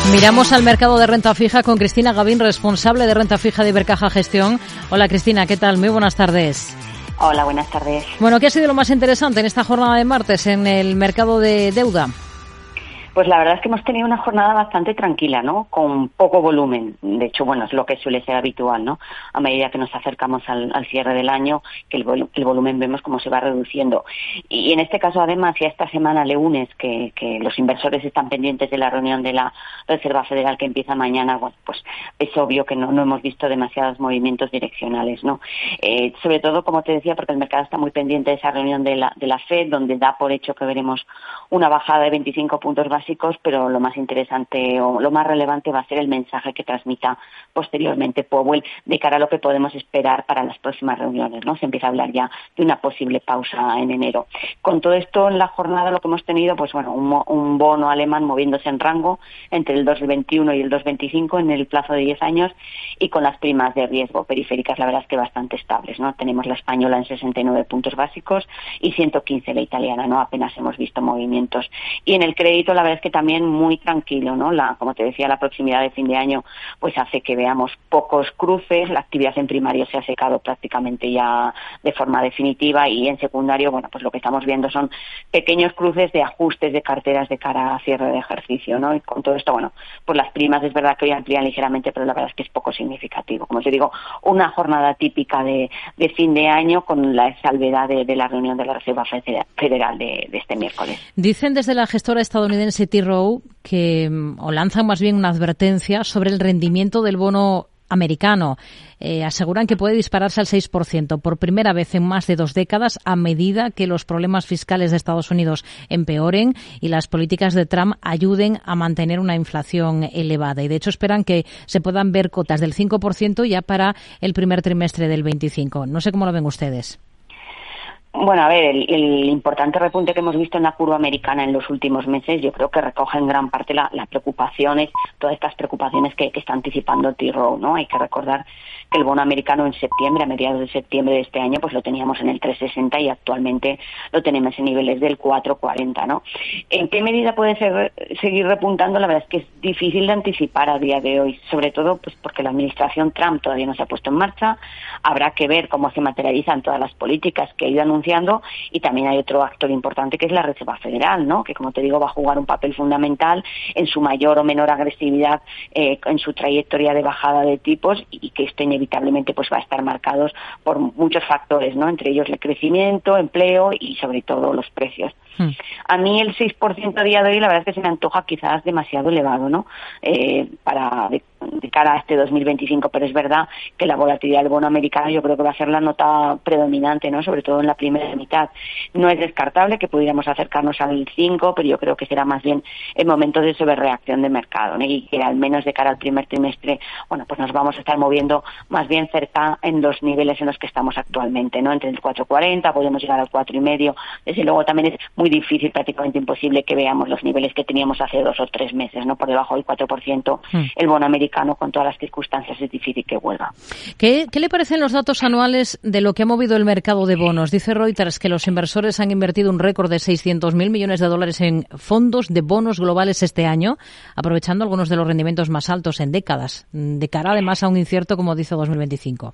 Miramos al mercado de renta fija con Cristina Gavín, responsable de renta fija de Ibercaja Gestión. Hola Cristina, ¿qué tal? Muy buenas tardes. Hola, buenas tardes. Bueno, ¿qué ha sido lo más interesante en esta jornada de martes en el mercado de deuda? Pues la verdad es que hemos tenido una jornada bastante tranquila, ¿no? Con poco volumen. De hecho, bueno, es lo que suele ser habitual, ¿no? A medida que nos acercamos al cierre del año, que el volumen vemos cómo se va reduciendo. Y en este caso, además, ya esta semana, lunes, que los inversores están pendientes de la reunión de la Reserva Federal que empieza mañana, bueno, pues es obvio que no hemos visto demasiados movimientos direccionales, ¿no? Sobre todo, como te decía, porque el mercado está muy pendiente de esa reunión de la FED, donde da por hecho que veremos una bajada de 25 puntos básicos, pero lo más interesante o lo más relevante va a ser el mensaje que transmita posteriormente Powell de cara a lo que podemos esperar para las próximas reuniones, ¿no? Se empieza a hablar ya de una posible pausa en enero. Con todo esto en la jornada lo que hemos tenido, pues bueno, un bono alemán moviéndose en rango entre el 2,21 y el 2,25 en el plazo de 10 años y con las primas de riesgo periféricas, la verdad es que bastante estables, ¿no? Tenemos la española en 69 puntos básicos y 115 la italiana, ¿no? Apenas hemos visto movimientos. Y en el crédito la verdad es que también muy tranquilo, ¿no? Como te decía, la proximidad de fin de año pues hace que veamos pocos cruces, la actividad en primario se ha secado prácticamente ya de forma definitiva y en secundario, bueno, pues lo que estamos viendo son pequeños cruces de ajustes de carteras de cara a cierre de ejercicio, ¿no? Y con todo esto, bueno, pues las primas es verdad que hoy amplían ligeramente, pero la verdad es que es poco significativo. Como te digo, una jornada típica de fin de año con la salvedad de la reunión de la Reserva Federal de este miércoles. Dicen desde la gestora estadounidense T. Rowe que, o lanzan más bien una advertencia sobre el rendimiento del bono americano. Aseguran que puede dispararse al 6% por primera vez en más de 2 décadas a medida que los problemas fiscales de Estados Unidos empeoren y las políticas de Trump ayuden a mantener una inflación elevada. Y de hecho esperan que se puedan ver cotas del 5% ya para el primer trimestre del 25. No sé cómo lo ven ustedes. Bueno, a ver, el importante repunte que hemos visto en la curva americana en los últimos meses, yo creo que recoge en gran parte las preocupaciones, todas estas preocupaciones que está anticipando T. Rowe, ¿no? Hay que recordar que el bono americano en septiembre, a mediados de septiembre de este año, pues lo teníamos en el 3,60 y actualmente lo tenemos en niveles del 4,40, ¿no? ¿En qué medida puede seguir repuntando? La verdad es que es difícil de anticipar a día de hoy, sobre todo pues porque la administración Trump todavía no se ha puesto en marcha, habrá que ver cómo se materializan todas las políticas que ha ido anunciando y también hay otro actor importante que es la Reserva Federal, ¿no? Que como te digo va a jugar un papel fundamental en su mayor o menor agresividad en su trayectoria de bajada de tipos y que esto inevitablemente pues va a estar marcados por muchos factores, ¿no? Entre ellos el crecimiento, empleo y sobre todo los precios. A mí el 6% a día de hoy la verdad es que se me antoja quizás demasiado elevado, ¿no? De cara a este 2025, pero es verdad que la volatilidad del bono americano yo creo que va a ser la nota predominante, ¿no? Sobre todo en la primera mitad. No es descartable que pudiéramos acercarnos al 5, pero yo creo que será más bien el momento de sobrereacción de mercado, ¿no? Y que al menos de cara al primer trimestre, bueno, pues nos vamos a estar moviendo más bien cerca en los niveles en los que estamos actualmente, ¿no? Entre el 4,40 podemos llegar al 4,5. Desde luego también es muy difícil, prácticamente imposible que veamos los niveles que teníamos hace 2 o 3 meses, ¿no? Por debajo del 4%, el bono americano con todas las circunstancias es difícil que vuelva. ¿Qué le parecen los datos anuales de lo que ha movido el mercado de bonos? Dice Reuters que los inversores han invertido un récord de 600.000 millones de dólares en fondos de bonos globales este año, aprovechando algunos de los rendimientos más altos en décadas, de cara además a un incierto, como dice, 2025.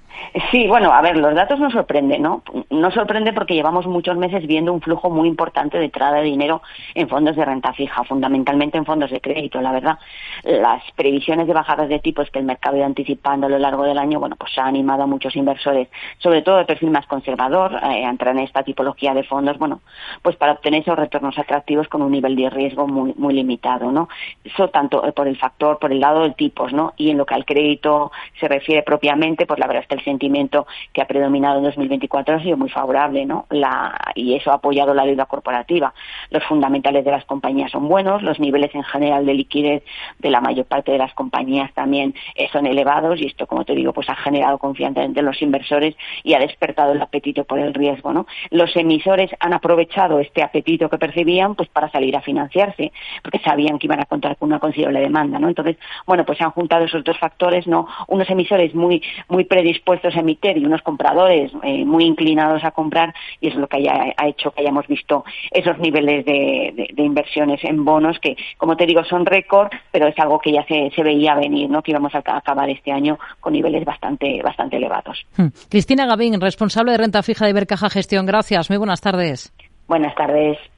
Sí, bueno, a ver, los datos nos sorprenden, ¿no? Nos sorprende porque llevamos muchos meses viendo un flujo muy importante de entrada de dinero en fondos de renta fija, fundamentalmente en fondos de crédito, la verdad. Las previsiones de bajadas de tipos que el mercado iba anticipando a lo largo del año, bueno, pues ha animado a muchos inversores, sobre todo de perfil más conservador, a entrar en esta tipología de fondos, bueno, pues para obtener esos retornos atractivos con un nivel de riesgo muy limitado, ¿no? Eso tanto por el lado de tipos, ¿no? Y en lo que al crédito se refiere propiamente, pues la verdad es que el sentimiento que ha predominado en 2024 ha sido muy favorable, ¿no? Y eso ha apoyado la deuda corporativa. Los fundamentales de las compañías son buenos, los niveles en general de liquidez de la mayor parte de las compañías también son elevados y esto, como te digo, pues ha generado confianza entre los inversores y ha despertado el apetito por el riesgo, ¿no? Los emisores han aprovechado este apetito que percibían pues para salir a financiarse, porque sabían que iban a contar con una considerable demanda, ¿no? Entonces, bueno, pues se han juntado esos dos factores, ¿no? Unos emisores muy predispuestos a emitir y unos compradores muy inclinados a comprar, y eso es lo que ha hecho que hayamos visto esos niveles de inversiones en bonos que, como te digo, son récord, pero es algo que ya se veía venir, ¿no? Que íbamos a acabar este año con niveles bastante elevados. Cristina Gavín, responsable de renta fija de Ibercaja Gestión. Gracias. Muy buenas tardes. Buenas tardes.